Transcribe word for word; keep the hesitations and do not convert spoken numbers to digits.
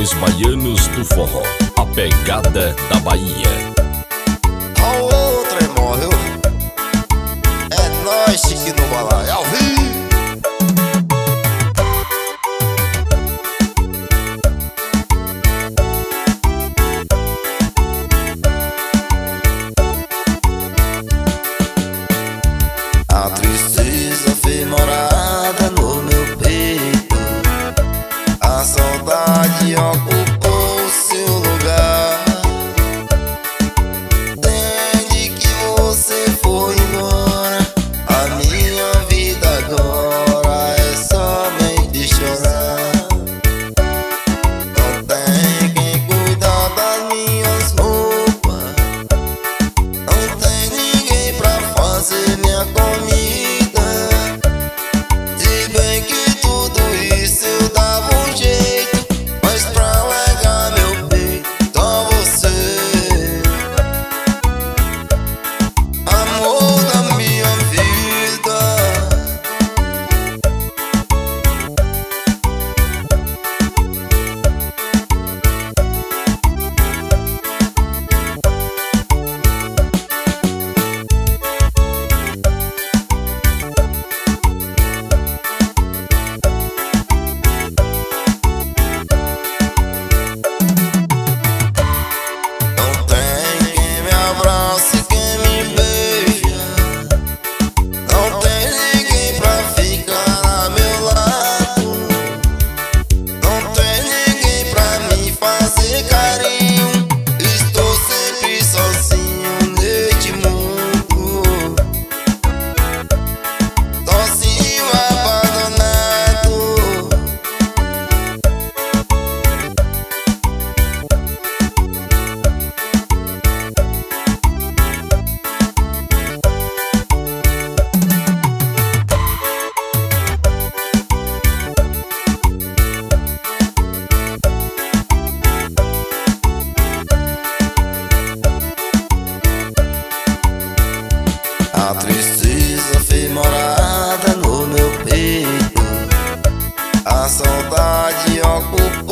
Os baianos do forró, a pegada da Bahia. A outra é morreu. É nóis, Chique no Balai, ao vivo. A tristeza fez morada no meu peito, a saudade ocupou seu lugar. Desde que você foi embora, a minha vida agora é somente chorar. Não tem quem cuidar das minhas roupas, não tem ninguém pra fazer minha comida. Se bem que tudo isso eu dava um jeito, mas pra alegar meu peito, só você, amor da minha vida. Não tem quem me abrace, quem me beija, não tem ninguém pra ficar a meu lado, não tem ninguém pra me fazer carinho. Estou sempre sozinho neste mundo, sozinho, abandonado. A tristeza fez morada no meu peito, a saudade ocupou